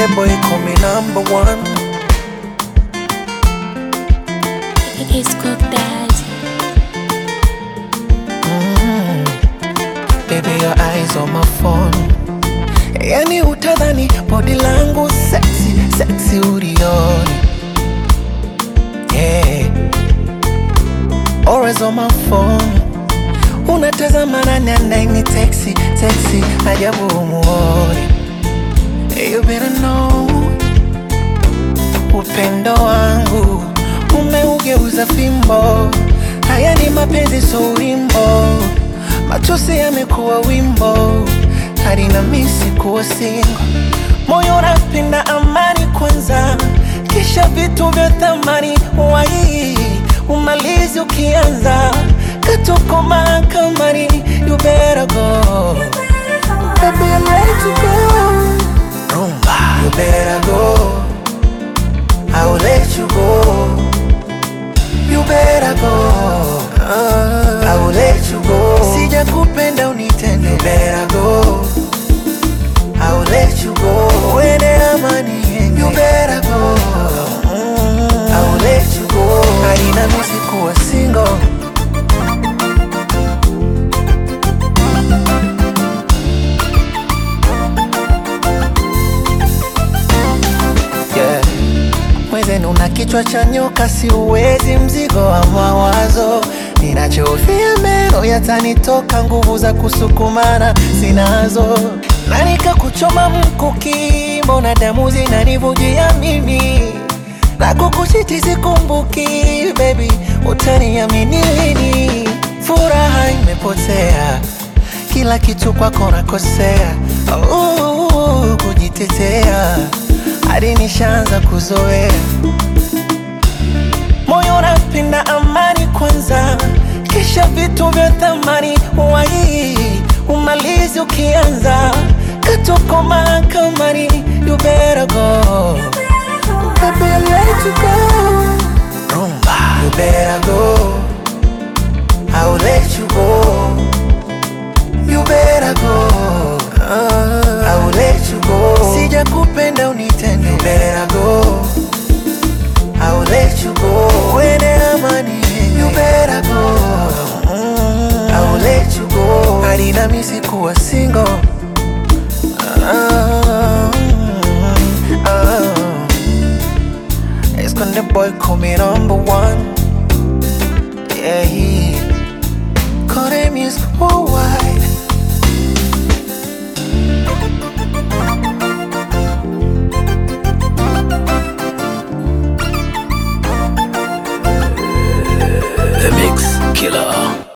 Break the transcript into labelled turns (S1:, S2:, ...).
S1: Esconde boy call me number one.
S2: It's cooked daddy.
S1: Baby, your eyes on my phone. Yani utadhani body langu sexy, sexy ulioni. Yeah, always on my phone. Unatazama nani anaini texi, texi, ajabu umuoni. You better know, upendo wangu umeugeuza fimbo. Haya ni mapenzi so wimbo, machozi yamekuwa wimbo, hadi na misi kuwa singo. Moyo unapenda amani kwanza, kisha vitu vya thamani wai umalizi ukianza katuko mahakamani. You better go, baby, I'm ready to go. Rumba, you better go, I will let you go. You better go, I will let you go. Sija kupenda unitende. You better go, I will let you go. Wene amani yenge. You better go, I will let you go. Haina misi kuwa single. Yeah, mwezenu na kichwa cha nyoka, si uwezi mzigo wa mawazo. Ninachofia meno yatanitoka, nguvu za kusukumana sinazo. Na nikakuchoma mkuki, mbona damu zinanivujia mimi. Na kukuchiti sikumbuki, baby, utaniamini lini? Furaha imepotea, kila kitu kwako nakosea. Kujitetea hadi nishaanza kuzoea. Moyo unapenda amani kwanza, kisha vitu vya thamani wai umalizi ukianza katuko mahakamani. You better go, baby, I'm ready to go. Rumba, you better go, I will let you go. You better go, I will let you go. Sija kupenda unitende. You better go, I will let you go. Wene amani yenge. You better go, I will let you go. Hadi na misi kuwa single. Esconde boy call me number one. Yeah, he call them music worldwide.
S3: The Mix Killer.